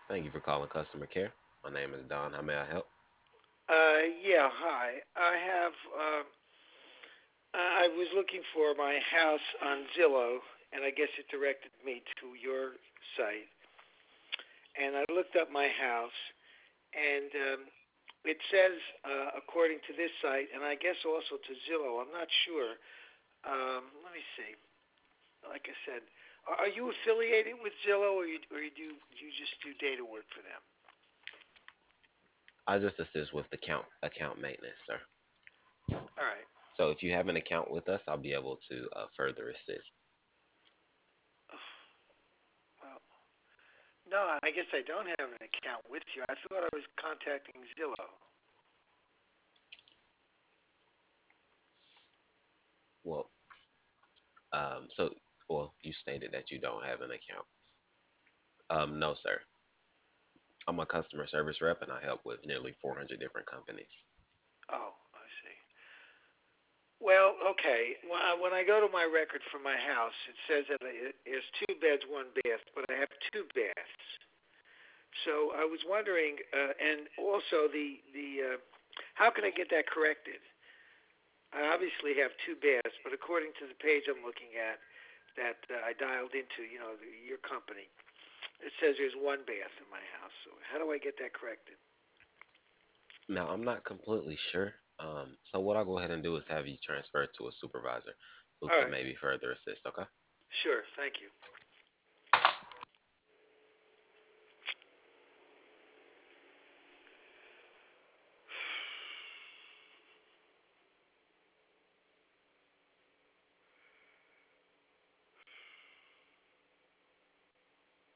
Thank you for calling customer care. My name is Don. How may I help? Yeah, hi. I was looking for my house on Zillow, and I guess it directed me to your site. And I looked up my house, and it says, according to this site, and I guess also to Zillow, I'm not sure. Let me see. Like I said, are you affiliated with Zillow, or you just do data work for them? I just assist with account maintenance, sir. All right. So if you have an account with us, I'll be able to further assist. Well, no, I guess I don't have an account with you. I thought I was contacting Zillow. Well, so well, you stated that you don't have an account. No, sir. I'm a customer service rep, and I help with nearly 400 different companies. Oh, I see. Well, okay. When I go to my record for my house, it says that it is two beds, one bath, but I have two baths. So I was wondering, and also how can I get that corrected? I obviously have two baths, but according to the page I'm looking at that I dialed into, your company, it says there's one bath in my house. So how do I get that corrected? Now, I'm not completely sure. So what I'll go ahead and do is have you transferred to a supervisor who All can right. maybe further assist. Okay. Sure. Thank you.